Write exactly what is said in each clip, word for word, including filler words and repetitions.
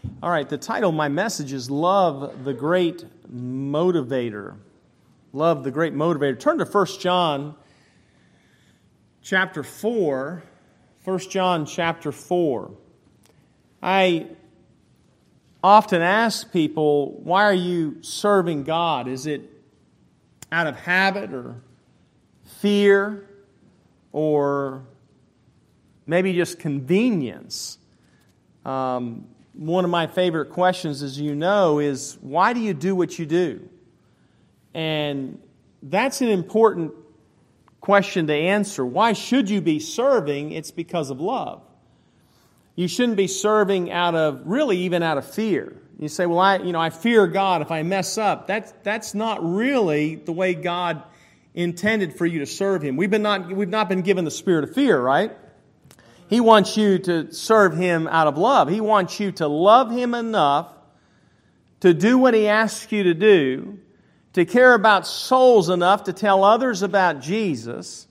All right, the title of my message is Love the Great Motivator. Love the Great Motivator. Turn to First John chapter four. First John chapter four. I often ask people, why are you serving God? Is it out of habit or fear or maybe just convenience? Um, one of my favorite questions, as you know, is why do you do what you do? And that's an important question to answer. Why should you be serving? It's because of love. You shouldn't be serving out of, really even out of fear. You say, well, I, you know, I fear God if I mess up. That's, that's not really the way God intended for you to serve Him. We've been not, we've not been given the spirit of fear, right? He wants you to serve Him out of love. He wants you to love Him enough to do what He asks you to do, to care about souls enough to tell others about Jesus,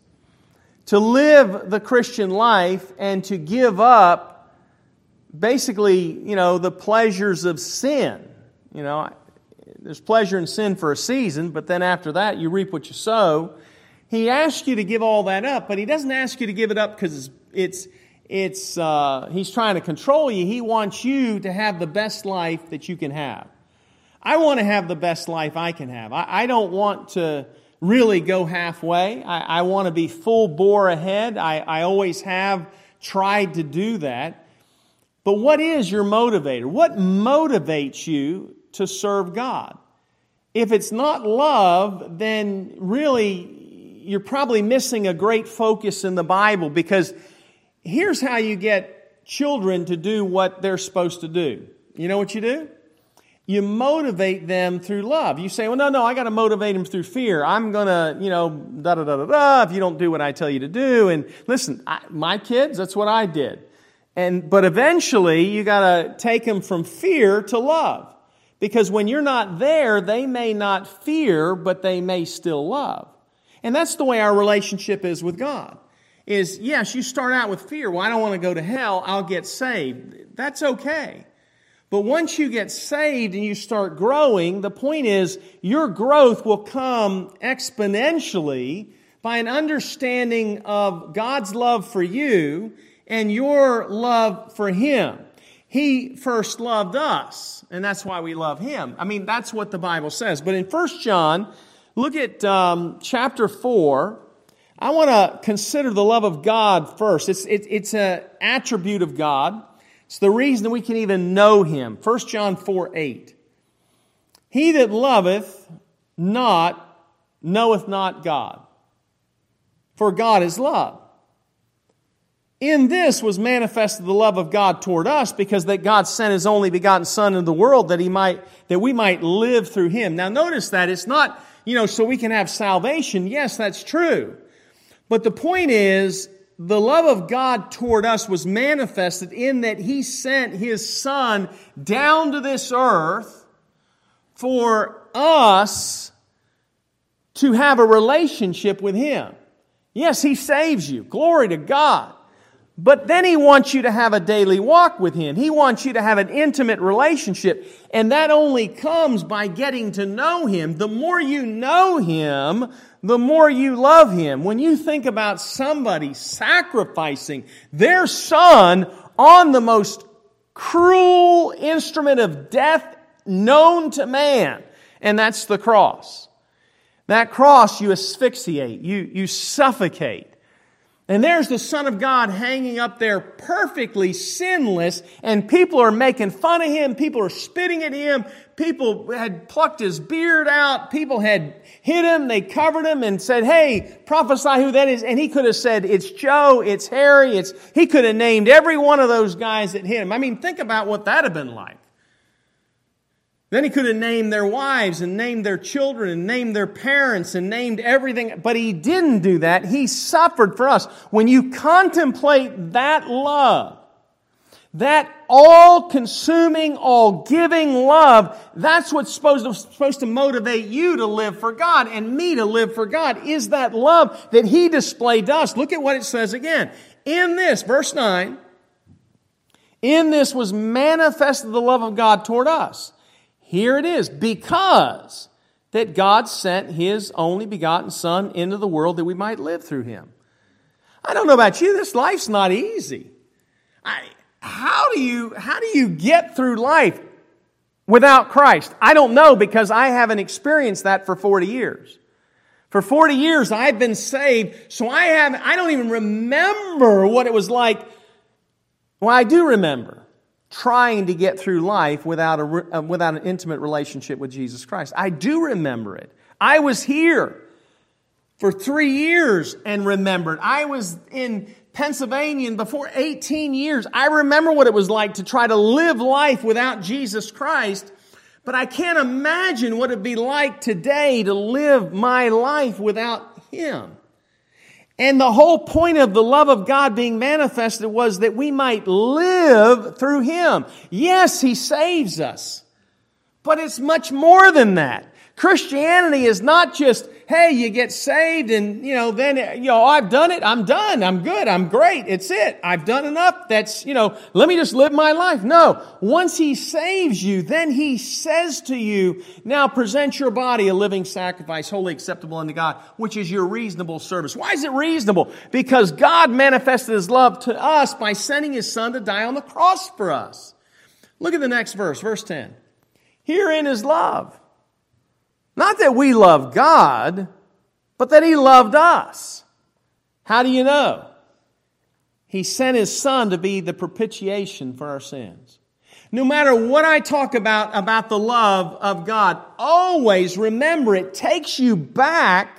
to live the Christian life, and to give up basically, you know, the pleasures of sin. You know, there's pleasure in sin for a season, but then after that you reap what you sow. He asks you to give all that up, but He doesn't ask you to give it up because it's, it's, uh, He's trying to control you. He wants you to have the best life that you can have. I want to have the best life I can have. I, I don't want to really go halfway. I, I want to be full bore ahead. I, I always have tried to do that. But what is your motivator? What motivates you to serve God? If it's not love, then really you're probably missing a great focus in the Bible, because here's how you get children to do what they're supposed to do. You know what you do? You motivate them through love. You say, well, no, no, I got to motivate them through fear. I'm going to, you know, da-da-da-da-da, if you don't do what I tell you to do. And listen, I, my kids, that's what I did. And but eventually, you got to take them from fear to love. Because when you're not there, they may not fear, but they may still love. And that's the way our relationship is with God. Is, yes, you start out with fear. Well, I don't want to go to hell. I'll get saved. That's okay. But once you get saved and you start growing, the point is your growth will come exponentially by an understanding of God's love for you and your love for Him. He first loved us, and that's why we love Him. I mean, that's what the Bible says. But in First John, look at um, chapter four. I want to consider the love of God first. It's, it, it's an attribute of God. It's the reason we can even know Him. First John four eight. He that loveth not knoweth not God, for God is love. In this was manifested the love of God toward us, because that God sent His only begotten Son into the world that He might, that we might live through Him. Now notice that it's not, you know, so we can have salvation. Yes, that's true. But the point is, the love of God toward us was manifested in that He sent His Son down to this earth for us to have a relationship with Him. Yes, He saves you. Glory to God. But then He wants you to have a daily walk with Him. He wants you to have an intimate relationship. And that only comes by getting to know Him. The more you know Him, the more you love Him. When you think about somebody sacrificing their son on the most cruel instrument of death known to man, and that's the cross. That cross you asphyxiate, you, you suffocate. And there's the Son of God hanging up there perfectly sinless, and people are making fun of Him, people are spitting at Him, people had plucked His beard out, people had hit Him, they covered Him and said, hey, prophesy who that is. And He could have said, it's Joe, it's Harry, it's, He could have named every one of those guys that hit Him. I mean, think about what that would have been like. Then He could have named their wives and named their children and named their parents and named everything. But He didn't do that. He suffered for us. When you contemplate that love, that all-consuming, all-giving love, that's what's supposed to, supposed to motivate you to live for God and me to live for God, is that love that He displayed to us. Look at what it says again. In this, verse nine, In this was manifested the love of God toward us. Here it is, because that God sent His only begotten Son into the world that we might live through Him. I don't know about you, this life's not easy. I, how do you, how do you get through life without Christ? I don't know, because I haven't experienced that for forty years. For forty years I've been saved, so I have I don't even remember what it was like. Well, I do remember trying to get through life without a uh, without an intimate relationship with Jesus Christ. I do remember it. I was here for three years and remembered. I was in Pennsylvania and before eighteen years. I remember what it was like to try to live life without Jesus Christ. But I can't imagine what it'd be like today to live my life without Him. And the whole point of the love of God being manifested was that we might live through Him. Yes, He saves us. But it's much more than that. Christianity is not just, hey, you get saved and, you know, then, you know, I've done it. I'm done. I'm good. I'm great. It's it. I've done enough. That's, you know, let me just live my life. No. Once He saves you, then He says to you, now present your body a living sacrifice, wholly acceptable unto God, which is your reasonable service. Why is it reasonable? Because God manifested His love to us by sending His Son to die on the cross for us. Look at the next verse, verse ten. Herein is love. Not that we love God, but that He loved us. How do you know? He sent His Son to be the propitiation for our sins. No matter what I talk about, about the love of God, always remember it takes you back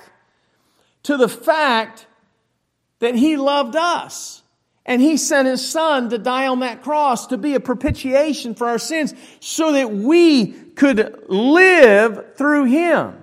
to the fact that He loved us. And He sent His Son to die on that cross to be a propitiation for our sins so that we could live through Him.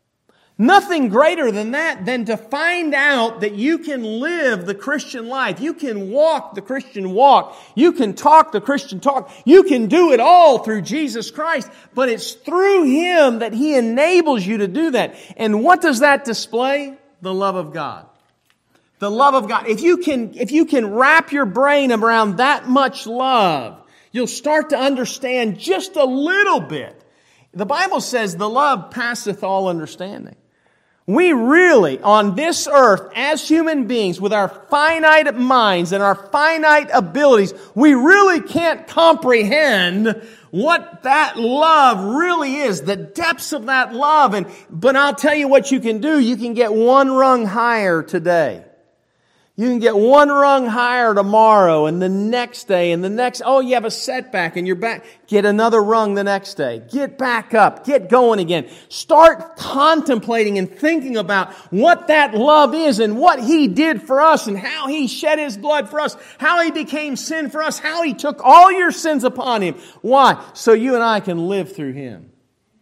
Nothing greater than that, than to find out that you can live the Christian life. You can walk the Christian walk. You can talk the Christian talk. You can do it all through Jesus Christ. But it's through Him that He enables you to do that. And what does that display? The love of God. The love of God. If you can, if you can wrap your brain around that much love, you'll start to understand just a little bit. The Bible says the love passeth all understanding. We really, on this earth, as human beings, with our finite minds and our finite abilities, we really can't comprehend what that love really is, the depths of that love. And, but I'll tell you what you can do. You can get one rung higher today. You can get one rung higher tomorrow and the next day and the next. Oh, you have a setback and you're back. Get another rung the next day. Get back up. Get going again. Start contemplating and thinking about what that love is and what He did for us and how He shed His blood for us, how He became sin for us, how He took all your sins upon Him. Why? So you and I can live through Him.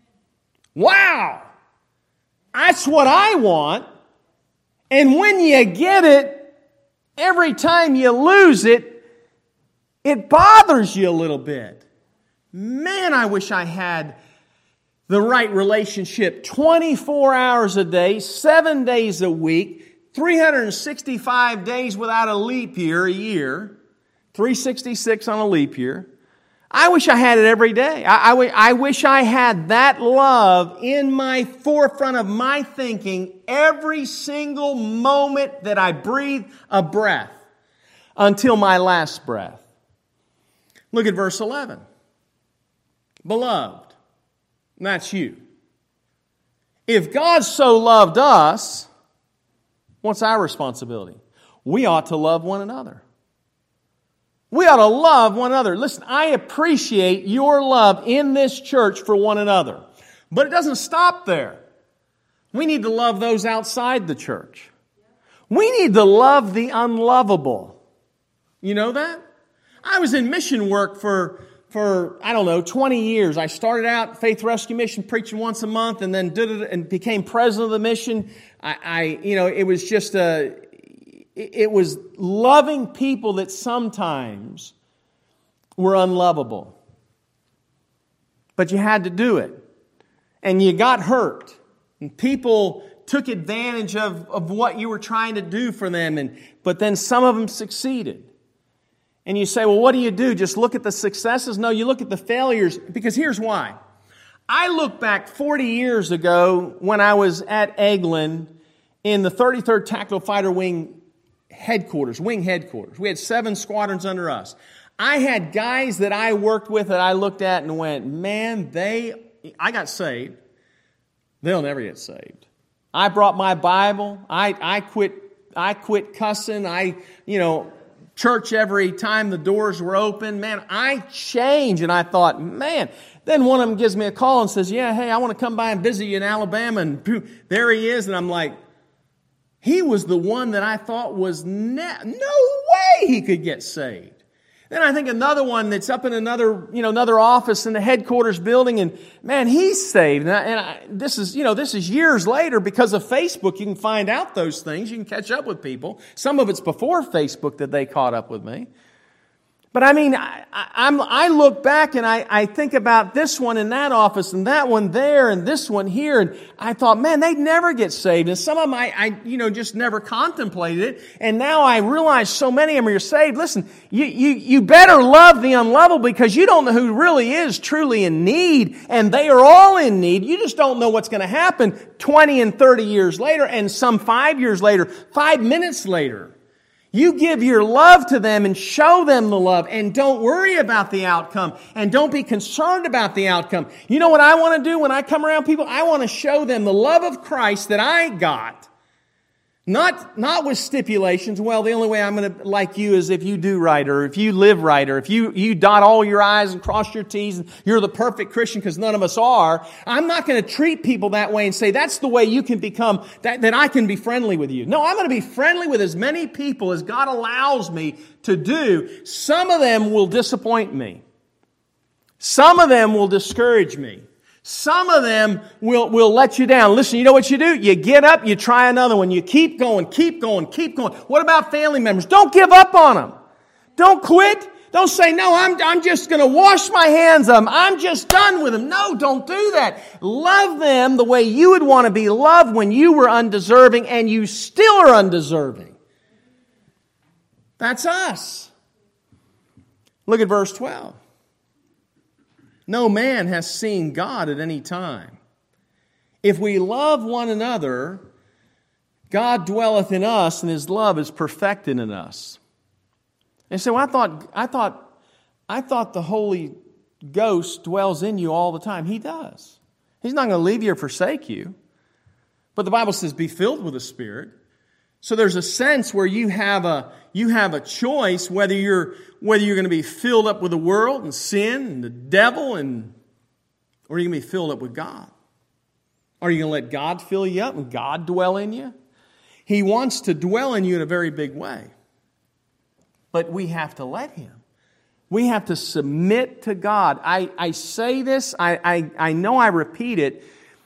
Wow! That's what I want. And when you get it, every time you lose it, it bothers you a little bit. Man, I wish I had the right relationship twenty-four hours a day, seven days a week, three hundred sixty-five days without a leap year a year, three hundred sixty-six on a leap year. I wish I had it every day. I, I, I wish I had that love in my forefront of my thinking every single moment that I breathe a breath until my last breath. Look at verse eleven. Beloved, that's you. If God so loved us, what's our responsibility? We ought to love one another. We ought to love one another. Listen, I appreciate your love in this church for one another. But it doesn't stop there. We need to love those outside the church. We need to love the unlovable. You know that? I was in mission work for, for I don't know, twenty years. I started out Faith Rescue Mission preaching once a month and then did it and became president of the mission. I, I you know, it was just a... It was loving people that sometimes were unlovable. But you had to do it. And you got hurt. And people took advantage of, of what you were trying to do for them. And, but then some of them succeeded. And you say, well, what do you do? Just look at the successes? No, you look at the failures, because here's why. I look back forty years ago when I was at Eglin in the thirty-third Tactical Fighter Wing headquarters, wing headquarters. We had seven squadrons under us. I had guys that I worked with that I looked at and went, man, they, I got saved. They'll never get saved. I brought my Bible. I, I quit, I quit cussing. I, you know, church every time the doors were open. Man, I changed. And I thought, man, then one of them gives me a call and says, yeah, hey, I want to come by and visit you in Alabama. And poof, there he is. And I'm like, he was the one that I thought was ne- no way he could get saved. Then I think another one that's up in another, you know, another office in the headquarters building, and man, he's saved. And, I, and I, this is, you know, this is years later because of Facebook. You can find out those things. You can catch up with people. Some of it's before Facebook that they caught up with me. But I mean, I, I, I'm, I look back and I, I think about this one in that office and that one there and this one here. And I thought, man, they'd never get saved. And some of them I, I you know, just never contemplated it. And now I realize so many of them are saved. Listen, you, you, you better love the unlovable because you don't know who really is truly in need. And they are all in need. You just don't know what's going to happen twenty and thirty years later and some five years later, five minutes later. You give your love to them and show them the love and don't worry about the outcome and don't be concerned about the outcome. You know what I want to do when I come around people? I want to show them the love of Christ that I got. Not, not with stipulations. Well, the only way I'm going to like you is if you do right or if you live right or if you, you dot all your I's and cross your T's and you're the perfect Christian because none of us are. I'm not going to treat people that way and say that's the way you can become, that, that I can be friendly with you. No, I'm going to be friendly with as many people as God allows me to do. Some of them will disappoint me. Some of them will discourage me. Some of them will, will let you down. Listen, you know what you do? You get up, you try another one. You keep going, keep going, keep going. What about family members? Don't give up on them. Don't quit. Don't say, no, I'm, I'm just going to wash my hands of them. I'm just done with them. No, don't do that. Love them the way you would want to be loved when you were undeserving and you still are undeserving. That's us. Look at verse twelve. No man has seen God at any time. If we love one another, God dwelleth in us, and His love is perfected in us. And so I thought, I thought, I thought the Holy Ghost dwells in you all the time. He does. He's not going to leave you or forsake you. But the Bible says, "Be filled with the Spirit." So there's a sense where you have a you have a choice whether you're whether you're going to be filled up with the world and sin and the devil, and or you're going to be filled up with God. Are you going to let God fill you up and God dwell in you? He wants to dwell in you in a very big way. But we have to let Him. We have to submit to God. I, I say this, I, I, I know I repeat it.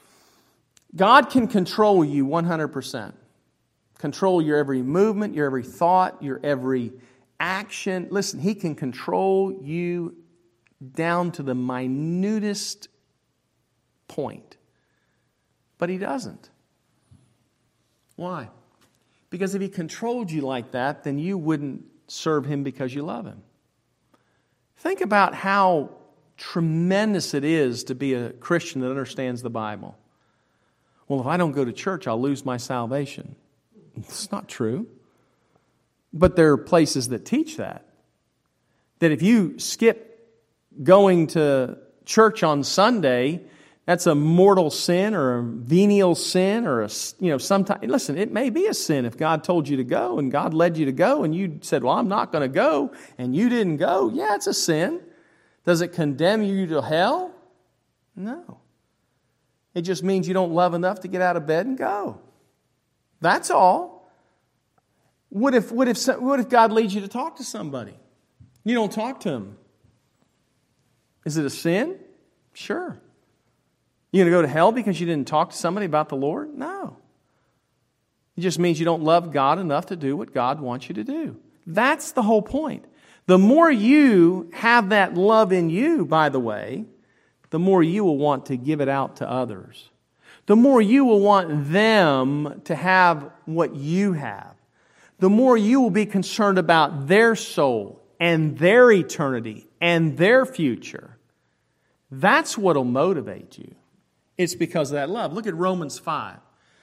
God can control you one hundred percent. Control your every movement, your every thought, your every action. Listen, He can control you down to the minutest point. But He doesn't. Why? Because if He controlled you like that, then you wouldn't serve Him because you love Him. Think about how tremendous it is to be a Christian that understands the Bible. Well, if I don't go to church, I'll lose my salvation. It's not true. But there are places that teach that. That if you skip going to church on Sunday, that's a mortal sin or a venial sin or a, you know, sometimes, listen, it may be a sin if God told you to go and God led you to go and you said, well, I'm not going to go, and you didn't go. Yeah, it's a sin. Does it condemn you to hell? No. It just means you don't love enough to get out of bed and go. That's all. What if, what if, what if God leads you to talk to somebody? You don't talk to him. Is it a sin? Sure. You going to go to hell because you didn't talk to somebody about the Lord? No. It just means you don't love God enough to do what God wants you to do. That's the whole point. The more you have that love in you, by the way, the more you will want to give it out to others. The more you will want them to have what you have. The more you will be concerned about their soul and their eternity and their future. That's what will motivate you. It's because of that love. Look at Romans five.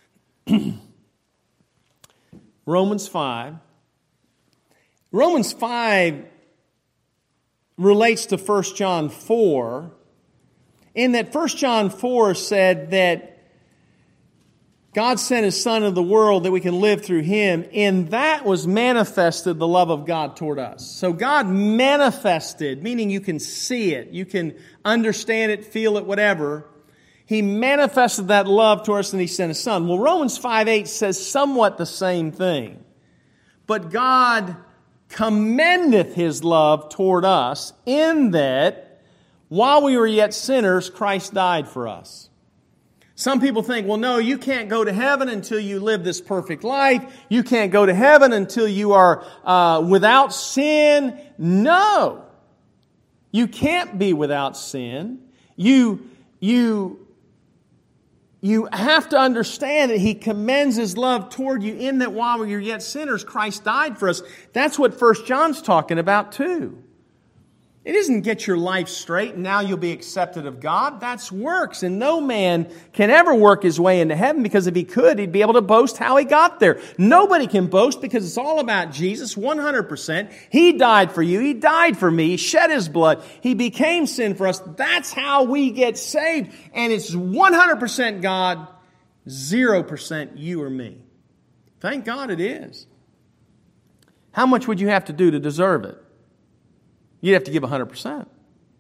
Romans five. Romans five relates to First John four, in that First John four said that God sent His Son into the world that we can live through Him. In that was manifested the love of God toward us. So God manifested, meaning you can see it, you can understand it, feel it, whatever. He manifested that love toward us and He sent His Son. Well, Romans five eight says somewhat the same thing. But God commendeth His love toward us in that while we were yet sinners, Christ died for us. Some people think, well, no, you can't go to heaven until you live this perfect life. You can't go to heaven until you are uh, without sin. No. You can't be without sin. You, you, you have to understand that He commends His love toward you in that while we were yet sinners, Christ died for us. That's what First John's talking about too. It isn't get your life straight and now you'll be accepted of God. That's works. And no man can ever work his way into heaven, because if he could, he'd be able to boast how he got there. Nobody can boast because it's all about Jesus, one hundred percent. He died for you. He died for me. He shed His blood. He became sin for us. That's how we get saved. And it's one hundred percent God, zero percent you or me. Thank God it is. How much would you have to do to deserve it? You'd have to give one hundred percent.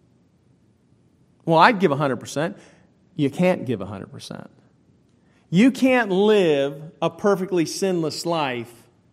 Well, I'd give one hundred percent. You can't give one hundred percent. You can't live a perfectly sinless life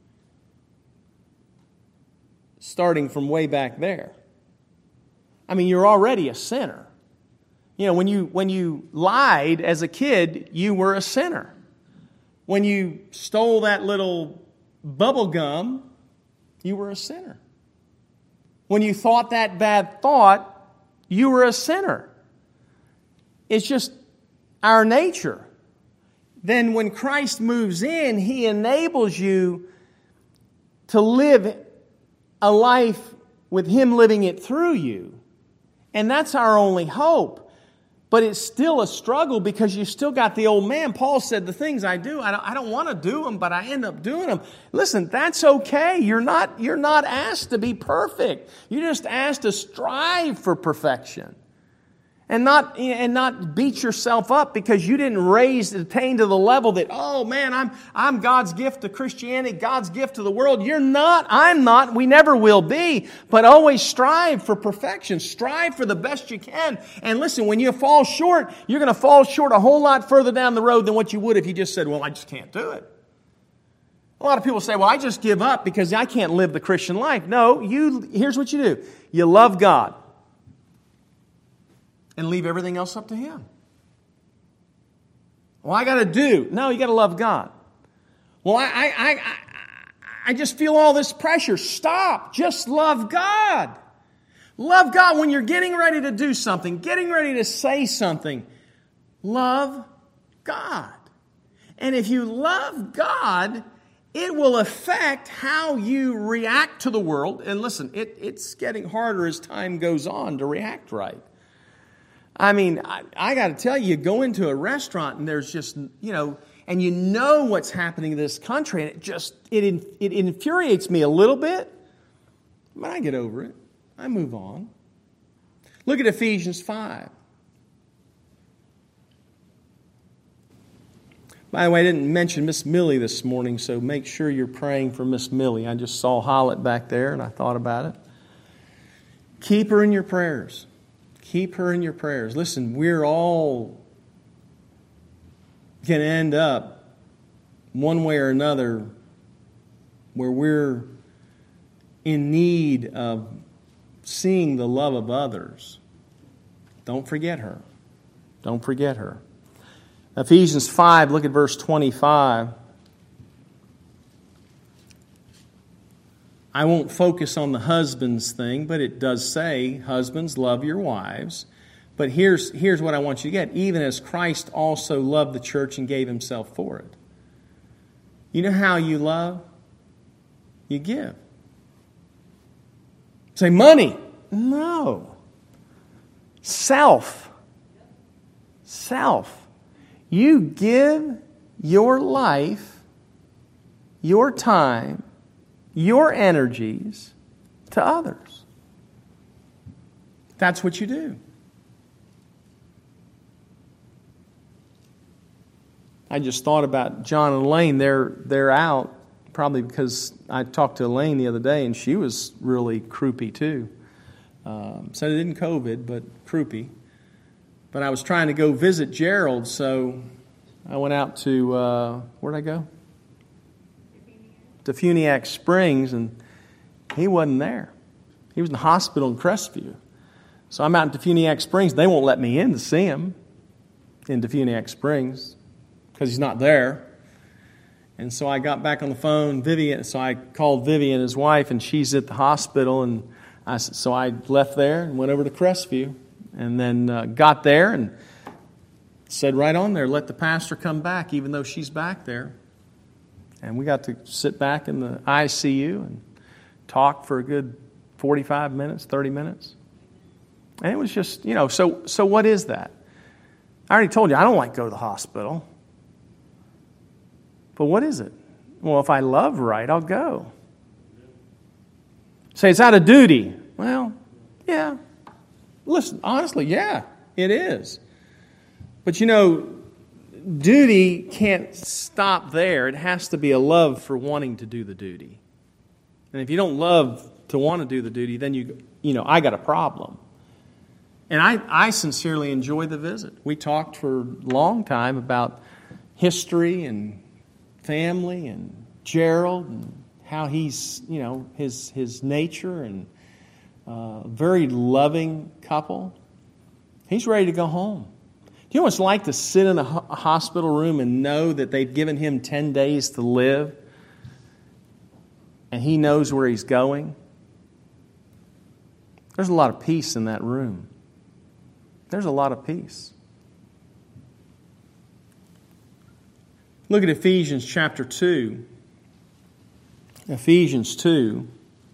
starting from way back there. I mean, you're already a sinner. You know, when you when you lied as a kid, you were a sinner. When you stole that little bubble gum, you were a sinner. When you thought that bad thought, you were a sinner. It's just our nature. Then when Christ moves in, He enables you to live a life with Him living it through you. And that's our only hope. But it's still a struggle because you still got the old man. Paul said, the things I do, I don't, I don't want to do them, but I end up doing them. Listen, that's okay. You're not, you're not asked to be perfect. You're just asked to strive for perfection. And not, and not beat yourself up because you didn't raise, attain to the level that, oh man, I'm, I'm God's gift to Christianity, God's gift to the world. You're not, I'm not, we never will be. But always strive for perfection. Strive for the best you can. And listen, when you fall short, you're going to fall short a whole lot further down the road than what you would if you just said, well, I just can't do it. A lot of people say, well, I just give up because I can't live the Christian life. No, you, here's what you do. You love God. And leave everything else up to Him. Well, I got to do. No, you got to love God. Well, I, I, I, I just feel all this pressure. Stop. Just love God. Love God when you're getting ready to do something, getting ready to say something. Love God. And if you love God, it will affect how you react to the world. And listen, it, it's getting harder as time goes on to react right. I mean, I, I got to tell you, you go into a restaurant and there's just, you know, and you know what's happening in this country, and it just, it, it infuriates me a little bit, but I get over it. I move on. Look at Ephesians five. By the way, I didn't mention Miss Millie this morning, so make sure you're praying for Miss Millie. I just saw Hollett back there, and I thought about it. Keep her in your prayers. Keep her in your prayers. Listen, we're all going to end up one way or another where we're in need of seeing the love of others. Don't forget her. Don't forget her. Ephesians five, look at verse twenty-five. I won't focus on the husbands thing, but it does say, husbands, love your wives. But here's, here's what I want you to get. Even as Christ also loved the church and gave Himself for it. You know how you love? You give. Say money. No. Self. Self. You give your life, your time, your energies to others. That's what you do. I just thought about John and Elaine. They're, they're out, probably because I talked to Elaine the other day, and she was really croupy too. Um, so it didn't COVID, but croupy. But I was trying to go visit Gerald, so I went out to, uh, where'd I go? To Funiac Springs, and he wasn't there. He was in the hospital in Crestview. So I'm out in Funiac Springs. They won't let me in to see him in Funiac Springs because he's not there. And so I got back on the phone, Vivian. So I called Vivian, his wife, and she's at the hospital. And I, so I left there and went over to Crestview, and then uh, got there and said right on there, let the pastor come back, even though she's back there. And we got to sit back in the I C U and talk for a good forty-five minutes, thirty minutes. And it was just, you know, so so what is that? I already told you, I don't like to go to the hospital. But what is it? Well, if I love right, I'll go. Say it's out of duty. Well, yeah. Listen, honestly, yeah, it is. But you know, duty can't stop there. It has to be a love for wanting to do the duty. And if you don't love to want to do the duty, then you, you know, I got a problem. And I, I sincerely enjoyed the visit. We talked for a long time about history and family and Gerald and how he's, you know, his his nature, and uh, very loving couple. He's ready to go home. Do you know what it's like to sit in a, ho- a hospital room and know that they've given him ten days to live, and he knows where he's going? There's a lot of peace in that room. There's a lot of peace. Look at Ephesians chapter two. Ephesians two.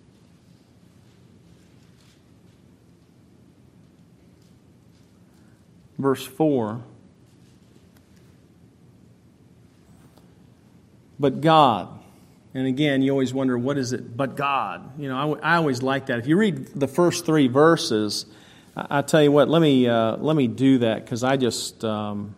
Verse four. But God. And again, you always wonder, what is it? But God. You know, I, I always like that. If you read the first three verses, I, I tell you what, let me uh, let me do that, because I just... Um,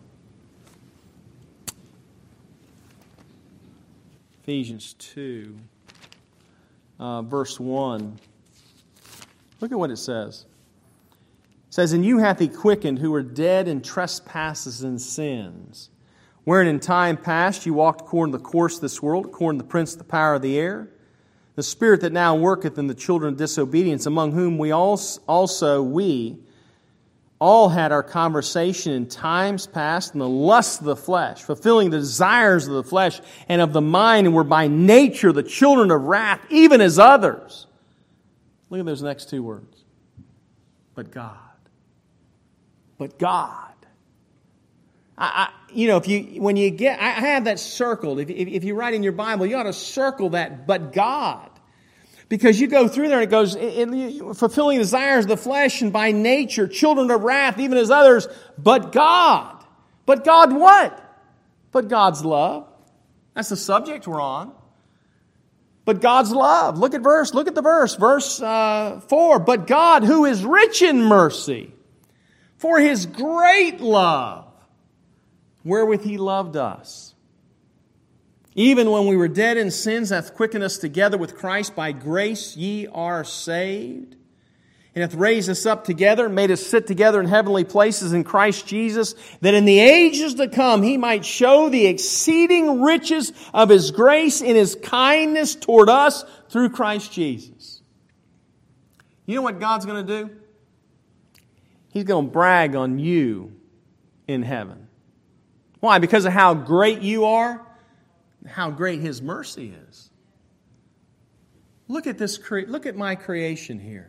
Ephesians two, uh, verse one. Look at what it says. It says, "And you hath he quickened who were dead in trespasses and sins, wherein in time past you walked according to the course of this world, according to the prince of the power of the air, the spirit that now worketh in the children of disobedience, among whom we also, we, all had our conversation in times past in the lusts of the flesh, fulfilling the desires of the flesh and of the mind, and were by nature the children of wrath, even as others." Look at those next two words. But God. But God. I, I, you know, if you when you get, I have that circled. If, if, if you write in your Bible, you ought to circle that. But God. Because you go through there and it goes, in, in, fulfilling the desires of the flesh, and by nature, children of wrath, even as others, but God. But God what? But God's love. That's the subject we're on. But God's love. Look at verse, look at the verse, verse uh, four. But God, who is rich in mercy, for His great love, wherewith He loved us, even when we were dead in sins, hath quickened us together with Christ. By grace ye are saved. And hath raised us up together, and made us sit together in heavenly places in Christ Jesus, that in the ages to come He might show the exceeding riches of His grace in His kindness toward us through Christ Jesus. You know what God's going to do? He's going to brag on you in heaven. Why? Because of how great you are? How great His mercy is. Look at this. Look at my creation here.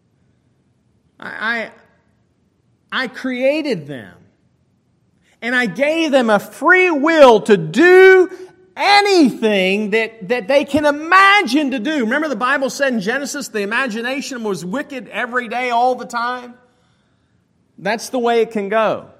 I, I, I created them, and I gave them a free will to do anything that, that they can imagine to do. Remember the Bible said in Genesis, the imagination was wicked every day, all the time? That's the way it can go.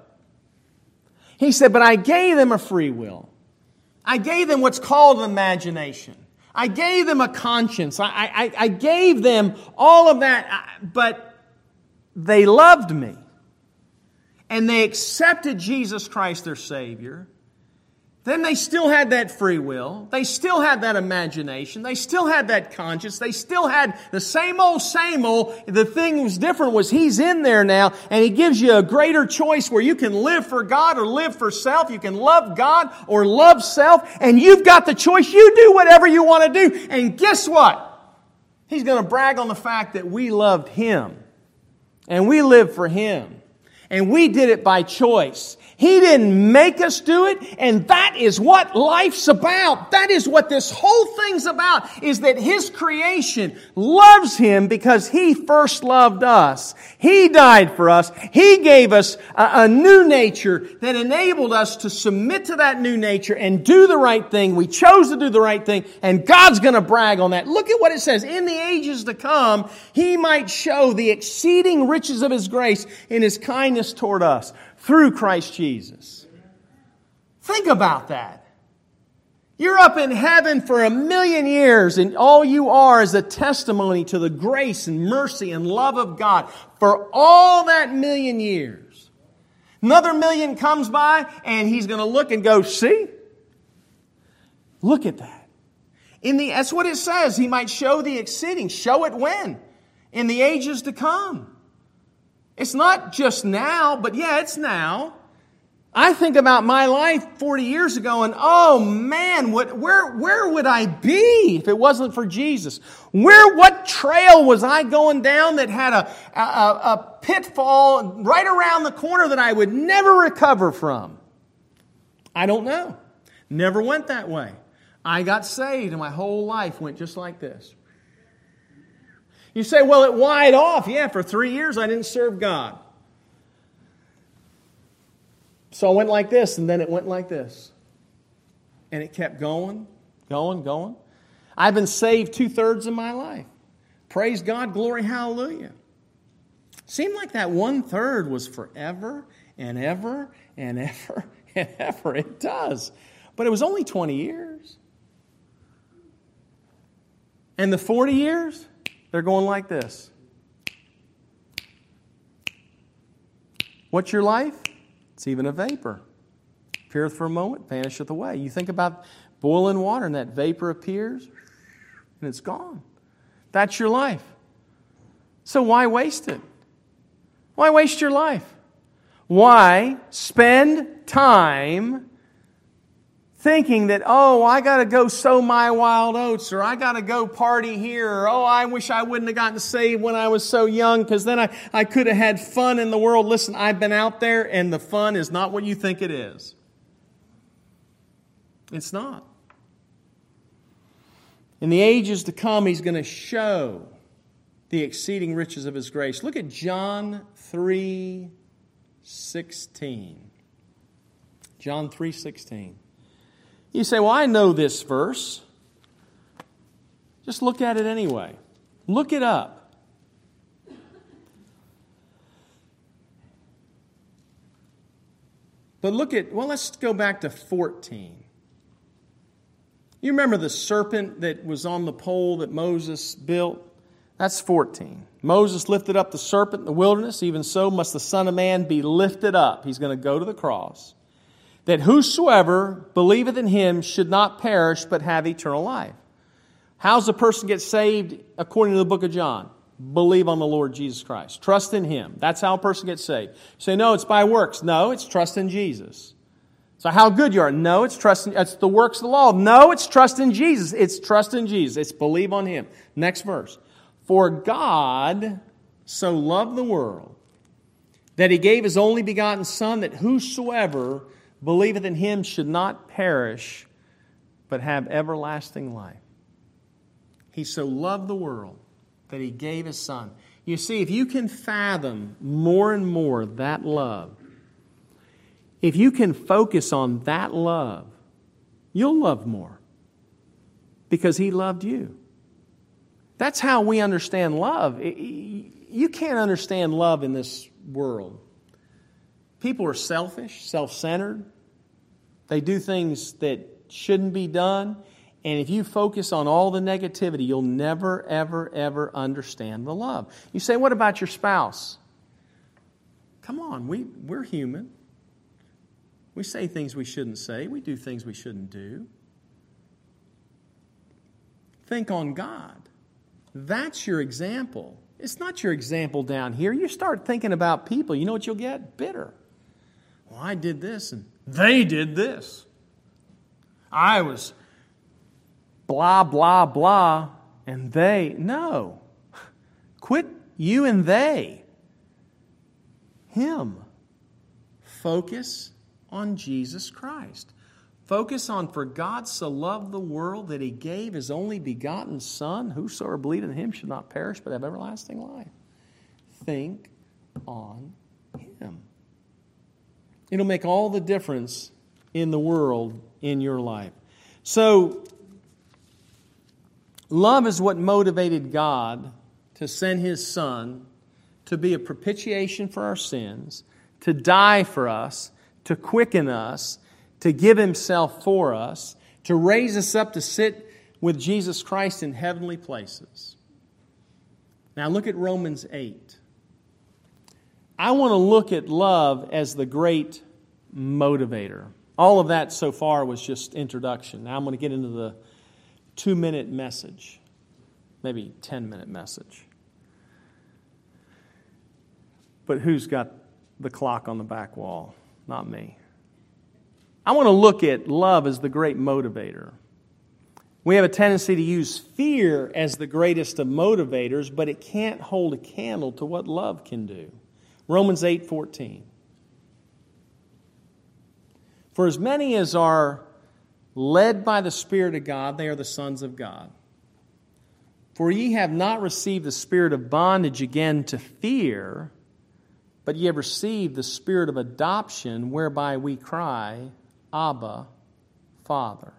He said, but I gave them a free will. I gave them what's called an imagination. I gave them a conscience. I, I, I gave them all of that, but they loved me. And they accepted Jesus Christ, their Savior. Then they still had that free will. They still had that imagination. They still had that conscience. They still had the same old, same old. The thing that was different was He's in there now, and He gives you a greater choice where you can live for God or live for self. You can love God or love self, and you've got the choice. You do whatever you want to do. And guess what? He's going to brag on the fact that we loved Him, and we lived for Him, and we did it by choice. He didn't make us do it, and that is what life's about. That is what this whole thing's about, is that His creation loves Him because He first loved us. He died for us. He gave us a, a new nature that enabled us to submit to that new nature and do the right thing. We chose to do the right thing, and God's going to brag on that. Look at what it says. In the ages to come, He might show the exceeding riches of His grace in His kindness toward us, through Christ Jesus. Think about that. You're up in heaven for a million years, and all you are is a testimony to the grace and mercy and love of God for all that million years. Another million comes by, and He's going to look and go, see? Look at that. In the, that's what it says. He might show the exceeding. Show it when? In the ages to come. It's not just now, but yeah, it's now. I think about my life forty years ago, and oh man, what, where, where would I be if it wasn't for Jesus? Where, what trail was I going down that had a, a, a pitfall right around the corner that I would never recover from? I don't know. Never went that way. I got saved, and my whole life went just like this. You say, well, it wied off. Yeah, for three years I didn't serve God. So I went like this, and then it went like this. And it kept going, going, going. I've been saved two-thirds of my life. Praise God, glory, hallelujah. Seemed like that one-third was forever and ever and ever and ever. It does. But it was only twenty years. And the forty years? They're going like this. What's your life? It's even a vapor. Appeareth for a moment, vanisheth away. You think about boiling water and that vapor appears and it's gone. That's your life. So why waste it? Why waste your life? Why spend time thinking that, oh, I got to go sow my wild oats, or I got to go party here, or oh, I wish I wouldn't have gotten saved when I was so young, because then I, I could have had fun in the world. Listen, I've been out there, and the fun is not what you think it is. It's not. In the ages to come, He's going to show the exceeding riches of His grace. Look at John three sixteen. John three sixteen. You say, well, I know this verse. Just look at it anyway. Look it up. But look at, well, let's go back to fourteen. You remember the serpent that was on the pole that Moses built? That's fourteen. Moses lifted up the serpent in the wilderness. Even so must the Son of Man be lifted up. He's going to go to the cross. That whosoever believeth in Him should not perish, but have eternal life. How's a person get saved according to the book of John? Believe on the Lord Jesus Christ. Trust in Him. That's how a person gets saved. You say, no, it's by works. No, it's trust in Jesus. So how good you are? No, it's trust in, it's the works of the law. No, it's trust in Jesus. It's trust in Jesus. It's believe on Him. Next verse. For God so loved the world that He gave His only begotten Son, that whosoever believeth in Him should not perish, but have everlasting life. He so loved the world that He gave His Son. You see, if you can fathom more and more that love, if you can focus on that love, you'll love more because He loved you. That's how we understand love. You can't understand love in this world. People are selfish, self-centered. They do things that shouldn't be done. And if you focus on all the negativity, you'll never, ever, ever understand the love. You say, what about your spouse? Come on, we, we're human. We say things we shouldn't say. We do things we shouldn't do. Think on God. That's your example. It's not your example down here. You start thinking about people, you know what you'll get? Bitter. Well, I did this and they did this. I was blah, blah, blah, and they. No. Quit you and they. Him. Focus on Jesus Christ. Focus on, for God so loved the world that He gave His only begotten Son, whosoever believeth in Him should not perish but have everlasting life. Think on Him. It'll make all the difference in the world in your life. So, love is what motivated God to send His Son to be a propitiation for our sins, to die for us, to quicken us, to give Himself for us, to raise us up to sit with Jesus Christ in heavenly places. Now look at Romans eight. I want to look at love as the great motivator. All of that so far was just introduction. Now I'm going to get into the two-minute message, maybe ten-minute message. But who's got the clock on the back wall? Not me. I want to look at love as the great motivator. We have a tendency to use fear as the greatest of motivators, but it can't hold a candle to what love can do. Romans eight fourteen. For as many as are led by the Spirit of God, they are the sons of God. For ye have not received the spirit of bondage again to fear, but ye have received the spirit of adoption, whereby we cry, Abba, Father.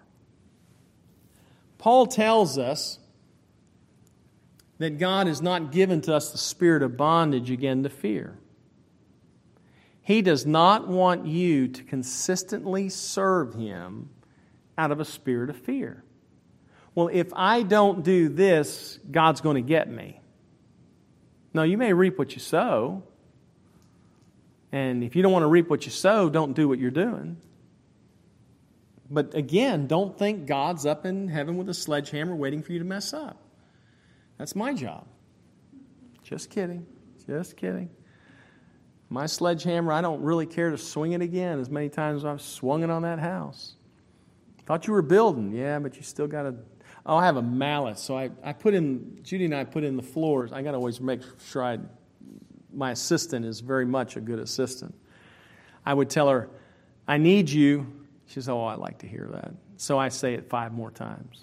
Paul tells us that God has not given to us the spirit of bondage again to fear. He does not want you to consistently serve Him out of a spirit of fear. Well, if I don't do this, God's going to get me. No, you may reap what you sow. And if you don't want to reap what you sow, don't do what you're doing. But again, don't think God's up in heaven with a sledgehammer waiting for you to mess up. That's my job. Just kidding. Just kidding. My sledgehammer, I don't really care to swing it again as many times as I've swung it on that house. Thought you were building. Yeah, but you still got to... Oh, I have a mallet. So I, I put in... Judy and I put in the floors. I got to always make sure I... My assistant is very much a good assistant. I would tell her, I need you. She says, oh, I like to hear that. So I say it five more times.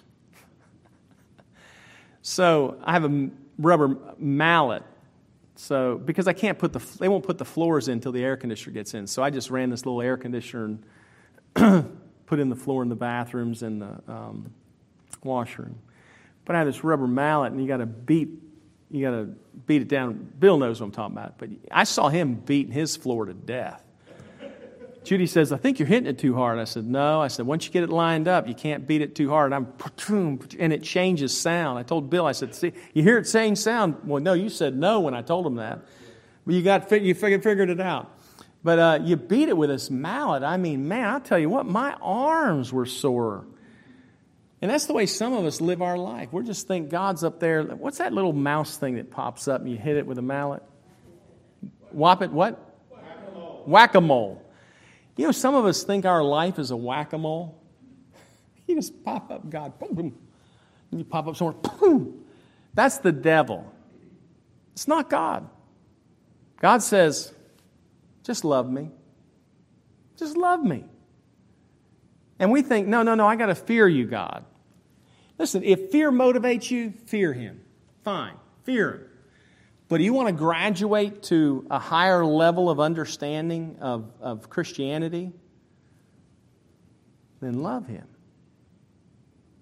So I have a rubber mallet. So because I can't put the, they won't put the floors in until the air conditioner gets in. So I just ran this little air conditioner and put in the floor in the bathrooms and the um, washroom. But I have this rubber mallet, and you got to beat, you got to beat it down. Bill knows what I'm talking about. But I saw him beating his floor to death. Judy says, I think you're hitting it too hard. I said, no. I said, once you get it lined up, you can't beat it too hard. I'm, and it changes sound. I told Bill, I said, see, you hear it saying sound? Well, no, you said no when I told him that. But you got, you figured it out. But uh, you beat it with this mallet. I mean, man, I'll tell you what, my arms were sore. And that's the way some of us live our life. We just think God's up there. What's that little mouse thing that pops up and you hit it with a mallet? Whop it, what? Whack-a-mole. Whack-a-mole. You know, some of us think our life is a whack-a-mole. You just pop up, God, boom, boom. And you pop up somewhere, boom. That's the devil. It's not God. God says, just love me. Just love me. And we think, no, no, no, I got to fear you, God. Listen, if fear motivates you, fear Him. Fine, fear Him. But do you want to graduate to a higher level of understanding of, of Christianity? Then love Him.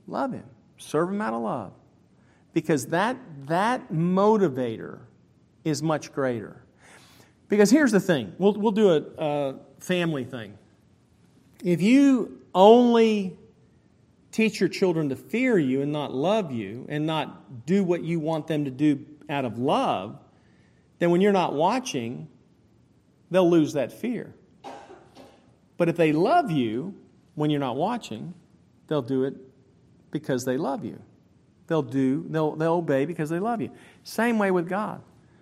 Love Him. Serve Him out of love. Because that, that motivator is much greater. Because here's the thing. We'll, we'll do a, a family thing. If you only teach your children to fear you and not love you and not do what you want them to do out of love, then when you're not watching, they'll lose that fear. But if they love you when you're not watching, they'll do it because they love you. They'll do, they'll, they'll obey because they love you. Same way with God.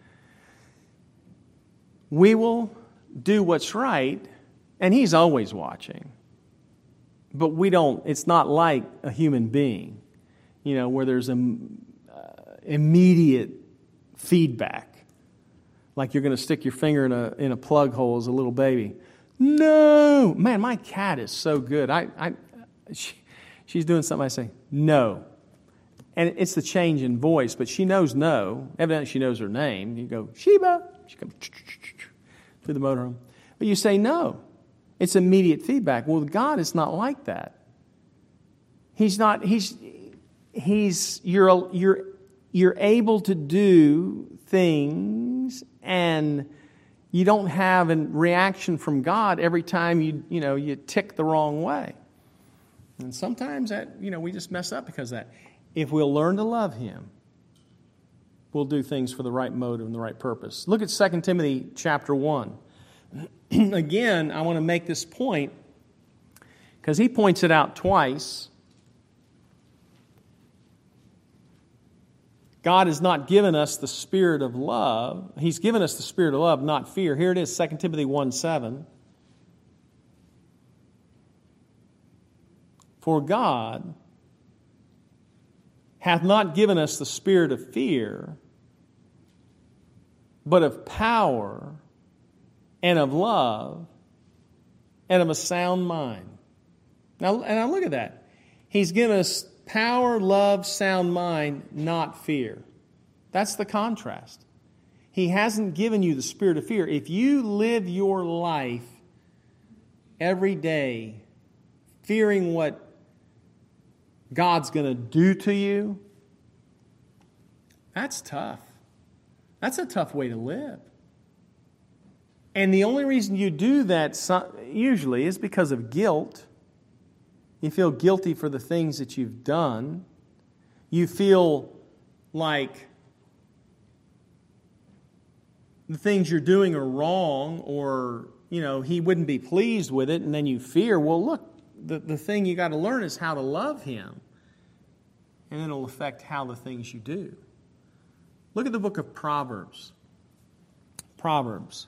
We will do what's right, and He's always watching. But we don't, it's not like a human being, you know, where there's an uh, immediate feedback. Like you're going to stick your finger in a in a plug hole as a little baby. No! Man, my cat is so good. I, I she, she's doing something, I say, no. And it's the change in voice, but she knows no. Evidently she knows her name. You go, Sheba. She comes through the motorhome. But you say no. It's immediate feedback. Well, with God, it's not like that. He's not, he's, he's, you're, you're, you're able to do things and you don't have a reaction from God every time you, you know, you tick the wrong way. And sometimes that, you know, we just mess up because of that. If we'll learn to love Him, we'll do things for the right motive and the right purpose. Look at Second Timothy chapter one. Again, I want to make this point because he points it out twice. God has not given us the spirit of love. He's given us the spirit of love, not fear. Here it is, Second Timothy one seven. For God hath not given us the spirit of fear, but of power and of love and of a sound mind. Now, and now look at that. He's given us power, love, sound mind, not fear. That's the contrast. He hasn't given you the spirit of fear. If you live your life every day fearing what God's going to do to you, that's tough. That's a tough way to live. And the only reason you do that usually is because of guilt. You feel guilty for the things that you've done. You feel like the things you're doing are wrong, or, you know, He wouldn't be pleased with it, and then you fear, well, look, the, the thing you got to learn is how to love Him. And it'll affect how the things you do. Look at the book of Proverbs. Proverbs.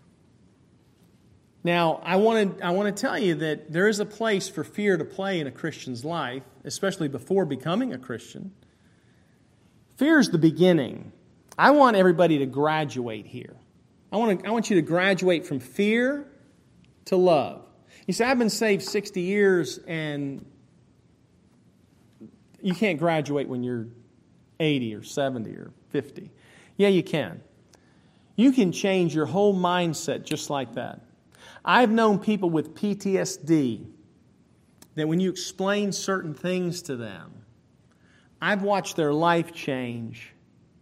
Now, I want to I want to tell you that there is a place for fear to play in a Christian's life, especially before becoming a Christian. Fear is the beginning. I want everybody to graduate here. I want to, I want you to graduate from fear to love. You say, I've been saved sixty years, and you can't graduate when you're eighty or seventy or fifty. Yeah, you can. You can change your whole mindset just like that. I've known people with P T S D that when you explain certain things to them, I've watched their life change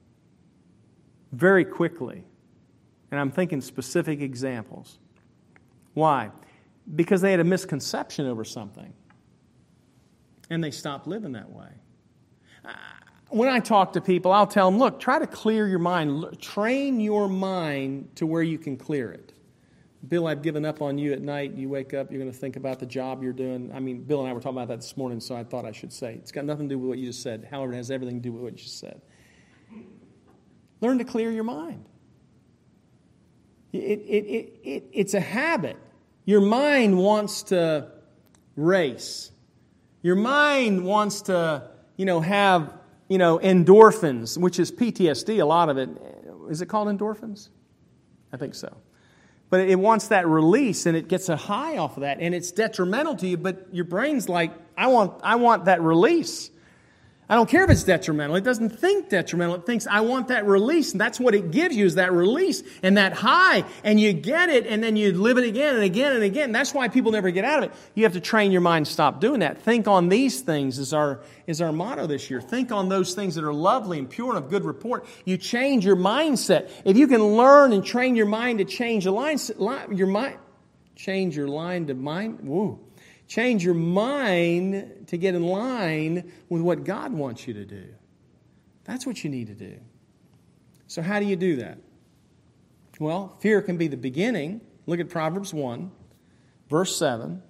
very quickly. And I'm thinking specific examples. Why? Because they had a misconception over something. And they stopped living that way. When I talk to people, I'll tell them, look, try to clear your mind. Train your mind to where you can clear it. Bill, I've given up on you at night. You wake up, you're going to think about the job you're doing. I mean, Bill and I were talking about that this morning, so I thought I should say. It's got nothing to do with what you just said. However, it has everything to do with what you just said. Learn to clear your mind. It, it, it, it, it's a habit. Your mind wants to race. Your mind wants to, you know, have, you know, endorphins, which is P T S D, a lot of it. Is it called endorphins? I think so. But it wants that release, and it gets a high off of that, and it's detrimental to you, but your brain's like, I want, I want that release. I don't care if it's detrimental. It doesn't think detrimental. It thinks, I want that release. And that's what it gives you, is that release and that high. And you get it, and then you live it again and again and again. That's why people never get out of it. You have to train your mind to stop doing that. Think on these things is our, is our motto this year. Think on those things that are lovely and pure and of good report. You change your mindset. If you can learn and train your mind to change your line, your mind, change your line to mind, woo. Change your mind to get in line with what God wants you to do. That's what you need to do. So how do you do that? Well, fear can be the beginning. Look at Proverbs one, verse seven.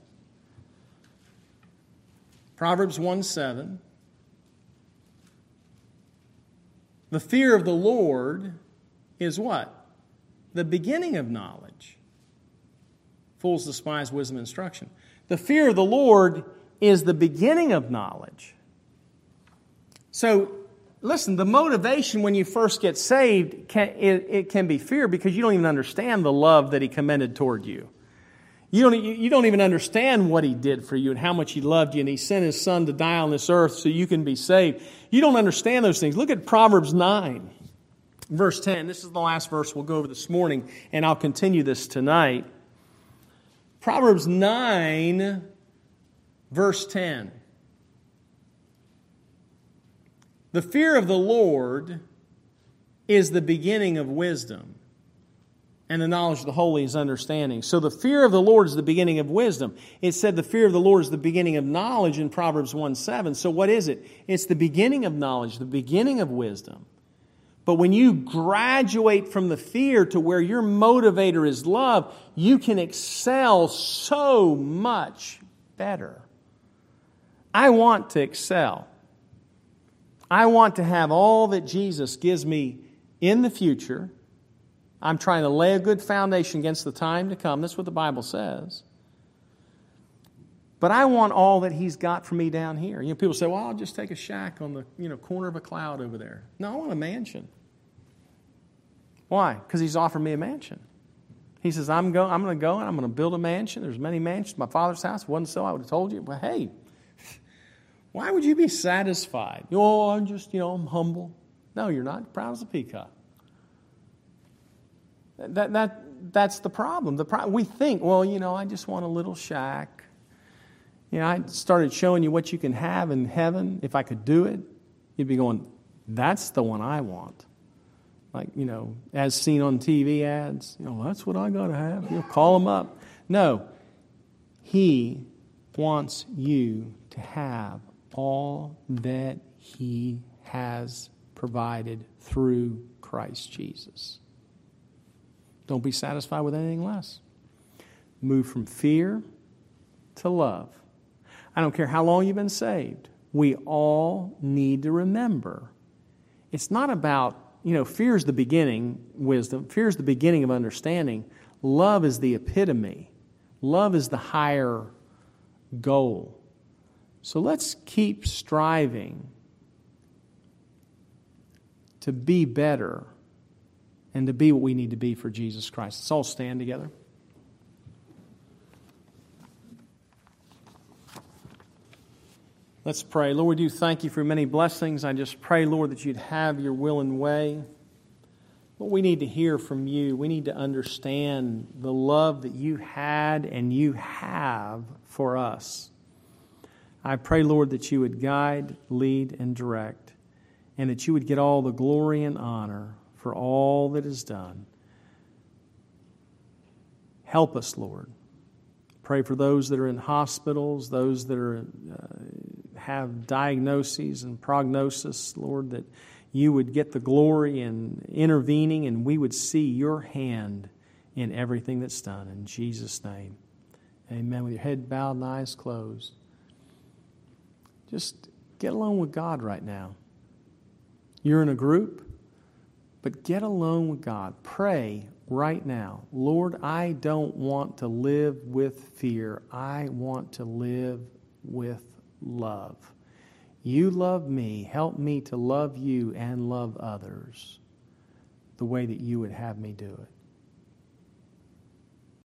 Proverbs one seven. The fear of the Lord is what? The beginning of knowledge. Fools despise wisdom and instruction. The fear of the Lord is the beginning of knowledge. So, listen, the motivation when you first get saved, can, it, it can be fear because you don't even understand the love that He commended toward you. You don't, you don't even understand what He did for you and how much He loved you, and He sent His Son to die on this earth so you can be saved. You don't understand those things. Look at Proverbs nine, verse ten. This is the last verse we'll go over this morning, and I'll continue this tonight. Proverbs nine, verse ten. The fear of the Lord is the beginning of wisdom, and the knowledge of the holy is understanding. So the fear of the Lord is the beginning of wisdom. It said the fear of the Lord is the beginning of knowledge in Proverbs one seven. So what is it? It's the beginning of knowledge, the beginning of wisdom. But when you graduate from the fear to where your motivator is love, you can excel so much better. I want to excel. I want to have all that Jesus gives me in the future. I'm trying to lay a good foundation against the time to come. That's what the Bible says. But I want all that He's got for me down here. You know, people say, well, I'll just take a shack on the you know corner of a cloud over there. No, I want a mansion. Why? Because He's offered me a mansion. He says, I'm, go, I'm going to go and I'm going to build a mansion. There's many mansions. My Father's house. If it wasn't so, I would have told you. But hey, why would you be satisfied? Oh, I'm just, you know, I'm humble. No, you're not. You're proud as a peacock. That, that, that's the problem. The pro- we think, well, you know, I just want a little shack. You know, I started showing you what you can have in heaven. If I could do it, you'd be going, that's the one I want. Like, you know, as seen on T V ads, you know, that's what I got to have. You know, call them up. No, He wants you to have all that He has provided through Christ Jesus. Don't be satisfied with anything less. Move from fear to love. I don't care how long you've been saved. We all need to remember. It's not about, you know, fear is the beginning, wisdom. Fear is the beginning of understanding. Love is the epitome. Love is the higher goal. So let's keep striving to be better and to be what we need to be for Jesus Christ. Let's all stand together. Let's pray. Lord, we do thank You for many blessings. I just pray, Lord, that You'd have Your will and way. Lord, we need to hear from You. We need to understand the love that You had and You have for us. I pray, Lord, that You would guide, lead, and direct, and that You would get all the glory and honor for all that is done. Help us, Lord. Pray for those that are in hospitals, those that are uh, have diagnoses and prognosis, Lord, that You would get the glory in intervening and we would see Your hand in everything that's done. In Jesus' name, amen. With your head bowed and eyes closed. Just get alone with God right now. You're in a group, but get alone with God. Pray right now. Lord, I don't want to live with fear. I want to live with love. You love me. Help me to love You and love others the way that You would have me do it.